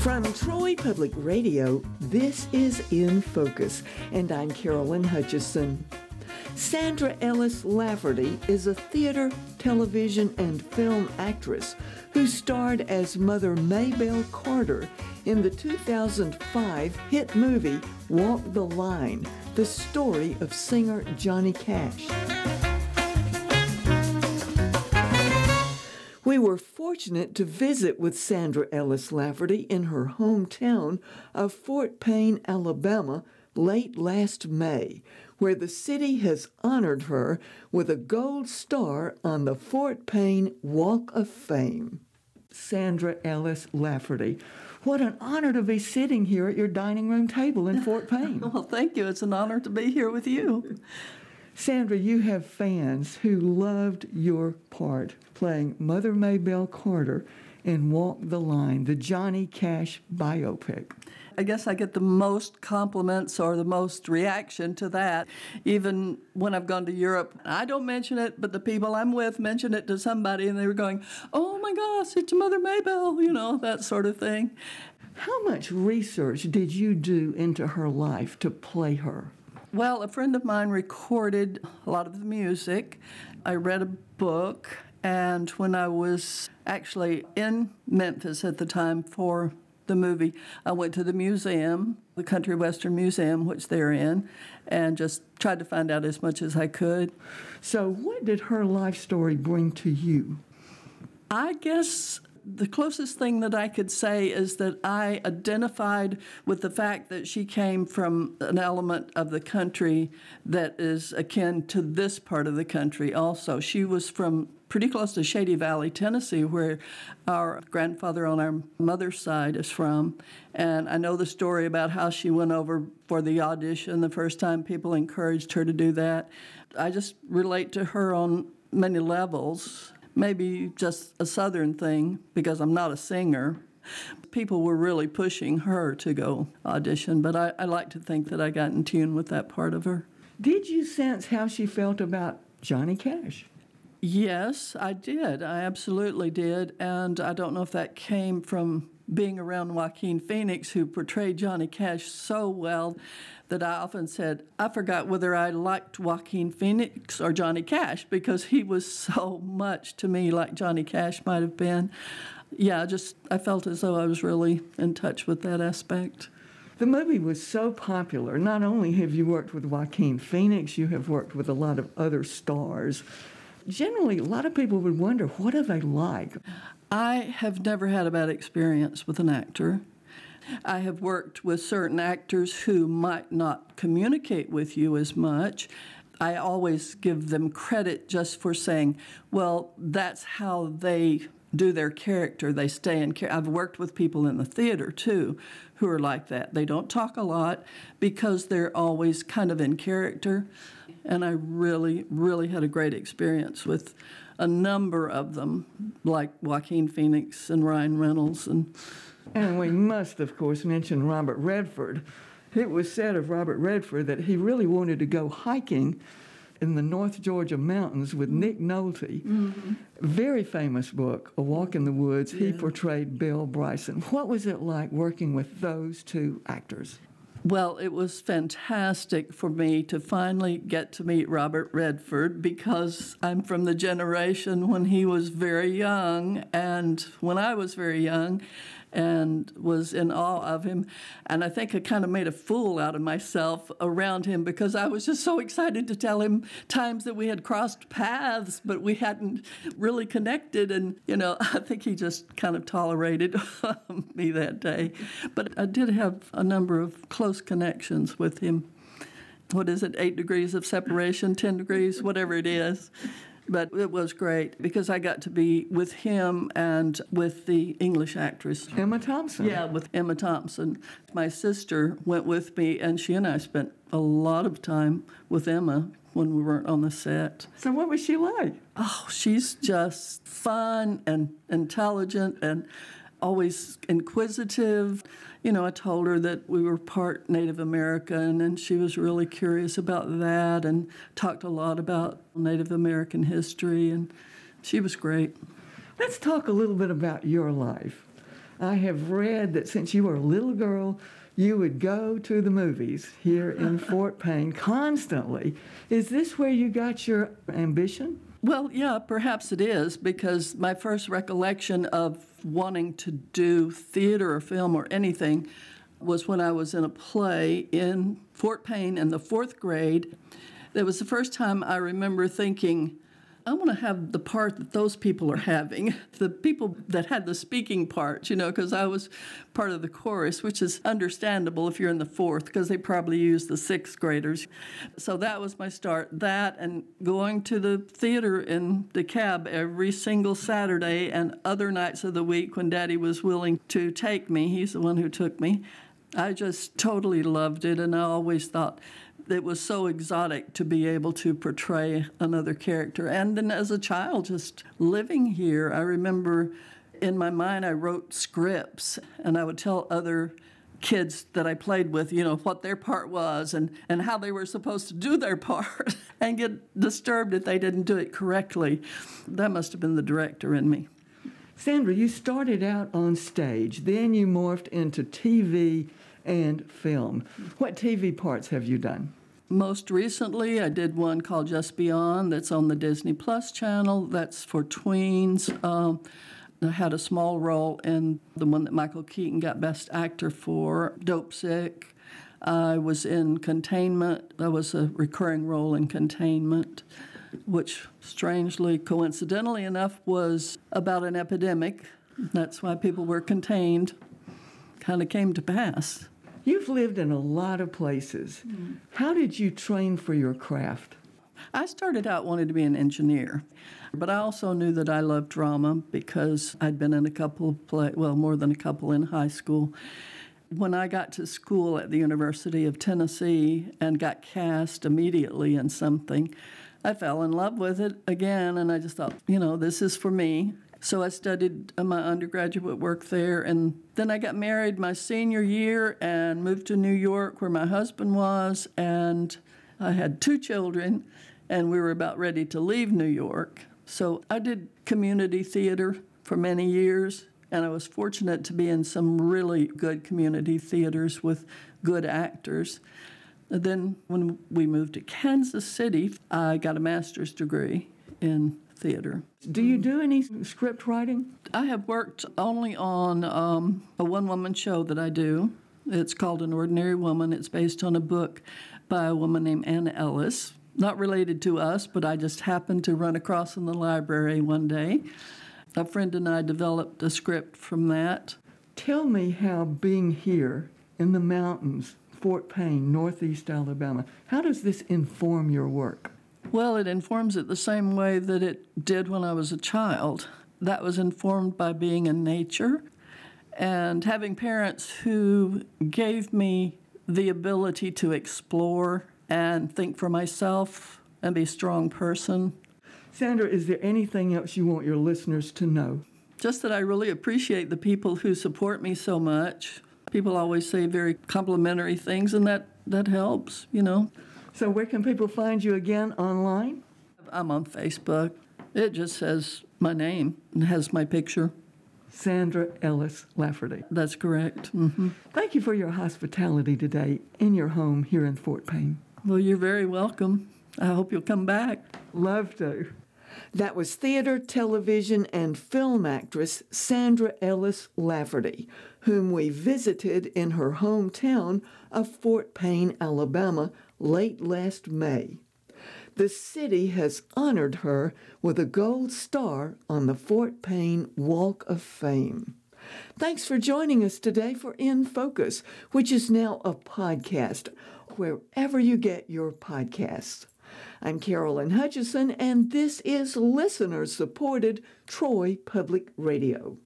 From Troy Public Radio, this is In Focus, and I'm Carolyn Hutchison. Sandra Ellis Lafferty is a theater, television, and film actress who starred as Mother Maybelle Carter in the 2005 hit movie Walk the Line, the story of singer Johnny Cash. We were fortunate to visit with Sandra Ellis Lafferty in her hometown of Fort Payne, Alabama, late last May, where the city has honored her with a gold star on the Fort Payne Walk of Fame. Sandra Ellis Lafferty, what an honor to be sitting here at your dining room table in Fort Payne. Well, thank you. It's an honor to be here with you. Sandra, you have fans who loved your part playing Mother Maybelle Carter in Walk the Line, the Johnny Cash biopic. I guess I get the most compliments or the most reaction to that, even when I've gone to Europe. I don't mention it, but the people I'm with mention it to somebody, and they were going, "Oh my gosh, it's Mother Maybelle," that sort of thing. How much research did you do into her life to play her? Well, a friend of mine recorded a lot of the music. I read a book, and when I was actually in Memphis at the time for the movie, I went to the museum, the Country Western Museum, which they're in, and just tried to find out as much as I could. So what did her life story bring to you? I guess the closest thing that I could say is that I identified with the fact that she came from an element of the country that is akin to this part of the country also. She was from pretty close to Shady Valley, Tennessee, where our grandfather on our mother's side is from. And I know the story about how she went over for the audition the first time people encouraged her to do that. I just relate to her on many levels. Maybe just a Southern thing, because I'm not a singer. People were really pushing her to go audition, but I like to think that I got in tune with that part of her. Did you sense how she felt about Johnny Cash? Yes, I did. I absolutely did. And I don't know if that came from being around Joaquin Phoenix, who portrayed Johnny Cash so well that I often said, I forgot whether I liked Joaquin Phoenix or Johnny Cash, because he was so much to me like Johnny Cash might have been. Yeah, I felt as though I was really in touch with that aspect. The movie was so popular. Not only have you worked with Joaquin Phoenix, you have worked with a lot of other stars. Generally, a lot of people would wonder, what are they like? I have never had a bad experience with an actor. I have worked with certain actors who might not communicate with you as much. I always give them credit just for saying, well, that's how they do their character. They stay in character. I've worked with people in the theater, too, who are like that. They don't talk a lot because they're always kind of in character. And I really, really had a great experience with a number of them, like Joaquin Phoenix and Ryan Reynolds. And we must, of course, mention Robert Redford. It was said of Robert Redford that he really wanted to go hiking in the North Georgia mountains with Nick Nolte. Mm-hmm. Very famous book, A Walk in the Woods. Yeah. He portrayed Bill Bryson. What was it like working with those two actors? Well, it was fantastic for me to finally get to meet Robert Redford, because I'm from the generation when he was very young and when I was very young, and was in awe of him. And I think I kind of made a fool out of myself around him, because I was just so excited to tell him times that we had crossed paths, but we hadn't really connected. And, I think he just kind of tolerated me that day. But I did have a number of close connections with him. What is it, 8 degrees of separation, 10 degrees, whatever it is. But it was great because I got to be with him and with the English actress. Emma Thompson. Yeah, with Emma Thompson. My sister went with me, and she and I spent a lot of time with Emma when we weren't on the set. So what was she like? Oh, she's just fun and intelligent and always inquisitive. I told her that we were part Native American, and she was really curious about that and talked a lot about Native American history, and she was great. Let's talk a little bit about your life. I have read that since you were a little girl, you would go to the movies here in Fort Payne constantly. Is this where you got your ambition? Well, yeah, perhaps it is, because my first recollection of wanting to do theater or film or anything was when I was in a play in Fort Payne in the 4th grade. That was the first time I remember thinking, I want to have the part that those people are having, the people that had the speaking part, because I was part of the chorus, which is understandable if you're in the 4th, because they probably use the 6th graders. So that was my start. That and going to the theater in DeKalb every single Saturday and other nights of the week when Daddy was willing to take me. He's the one who took me. I just totally loved it, and I always thought it was so exotic to be able to portray another character. And then as a child, just living here, I remember in my mind I wrote scripts, and I would tell other kids that I played with, what their part was and how they were supposed to do their part and get disturbed if they didn't do it correctly. That must have been the director in me. Sandra, you started out on stage, then you morphed into TV and film. What TV parts have you done? Most recently, I did one called Just Beyond that's on the Disney Plus channel. That's for tweens. I had a small role in the one that Michael Keaton got Best Actor for, Dope Sick. I was in Containment. That was a recurring role in Containment, which strangely, coincidentally enough, was about an epidemic. That's why people were contained. Kind of came to pass. You've lived in a lot of places. How did you train for your craft? I started out wanting to be an engineer, but I also knew that I loved drama because I'd been in a couple of more than a couple in high school. When I got to school at the University of Tennessee and got cast immediately in something, I fell in love with it again, and I just thought, this is for me. So I studied my undergraduate work there, and then I got married my senior year and moved to New York where my husband was, and I had 2 children, and we were about ready to leave New York. So I did community theater for many years, and I was fortunate to be in some really good community theaters with good actors. And then when we moved to Kansas City, I got a master's degree in theater. Do you do any script writing? I have worked only on a one-woman show that I do. It's called An Ordinary Woman. It's based on a book by a woman named Anna Ellis. Not related to us, but I just happened to run across in the library one day. A friend and I developed a script from that. Tell me how being here in the mountains, Fort Payne, Northeast Alabama, how does this inform your work? Well, it informs it the same way that it did when I was a child. That was informed by being in nature and having parents who gave me the ability to explore and think for myself and be a strong person. Sandra, is there anything else you want your listeners to know? Just that I really appreciate the people who support me so much. People always say very complimentary things, and that helps, So where can people find you again online? I'm on Facebook. It just says my name and has my picture. Sandra Ellis Lafferty. That's correct. Mm-hmm. Thank you for your hospitality today in your home here in Fort Payne. Well, you're very welcome. I hope you'll come back. Love to. That was theater, television, and film actress Sandra Ellis Lafferty, whom we visited in her hometown of Fort Payne, Alabama, late last May. The city has honored her with a gold star on the Fort Payne Walk of Fame. Thanks for joining us today for In Focus, which is now a podcast wherever you get your podcasts. I'm Carolyn Hutchison, and this is listener-supported Troy Public Radio.